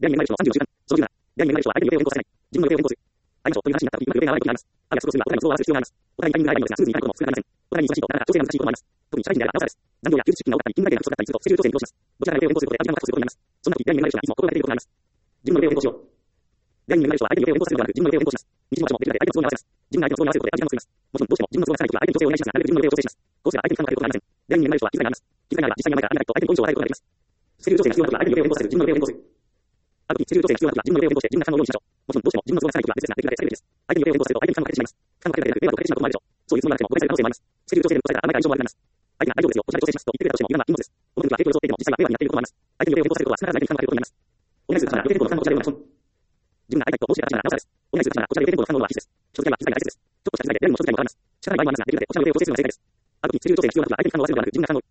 出会いに恵まれる人の30の習慣。その17、出会いに恵まれる人は相手に予定を変更させない。自分の予定を変更する。会いましょうという話になった時、今の予定が合わないことになります。あるいは約束をするには、お互いの都合を合わせる必要があります。お互いにタイミングが合えばいいのですが、スムーズにいかないことも少なくありません。お互いに忙しいと、なかなか調整が難しいこともあります。特に社会人であればなおさらです。残業や休日出勤が多かったり、勤務外での不足だったりすると、スケジュール調整に苦労します。どちらかが予定を変更することで、相手が確保することになります。そんな時、出会いに恵まれる人がいつも心がけていることがあります。自分の予定を変更しよう。出会いに恵まれる人は相手に予定を変更するのではなく、自分の予定を変更します。日常の場所もできるだけ相手の都合に合わせます。自分が相手の都合に合わせることで相手が作ります。もちろんどうしても自分の都合がつかない時は相手に調整をお願いしますが、なるべく自分の予定を調整します。こうすれば相手に負担をかけることがありません。出会いに恵まれる人は気遣いがあります。気遣いがあれば実際に前からありがないと相手にポイントを与えることができます。スケジュール調整が必要な時は相手に予定を変更せず、自分の予定を変更する。ある時、スケジュール調整が必要な時は自分の予定を変更して自分が負担を量にしましょう。もちろんどうしても自分の都合がつかない時は別ですが、できるだけ避けるべきです。相手に予定を変更すると相手に負担をかけてしまいます。負担をかけるだけで迷惑をかけてしまうこともあるでしょう。そういうつもりがなくても誤解される可能性もあります。スケジュール調整で誤解されたらあなたが印象も悪くなります。相手が大丈夫ですよ、こちらで調整しますと言ってくれたとしても油断は禁物です。この時は影響を装っていても実際は迷惑になっていることもあります。相手に予定を変更されることは少なからず相手に負担をかけることになります。お願いする方なら予定変更の負担をこちらでお願いします。自分が会いたいと申し出た話ならなおさらです。お願いする方ならこちらで予定変更の負担の方は必須です。人付き合いは気遣いが大切です。ちょっとした気遣いで誰にも人付き合いも変わります。仕方ない場合もありますが、できるだけおっしゃる予定を調整するのが大事です。ある時、スケジュール調整が必要な時は相手に負担を負わせるのではなく自分が負担を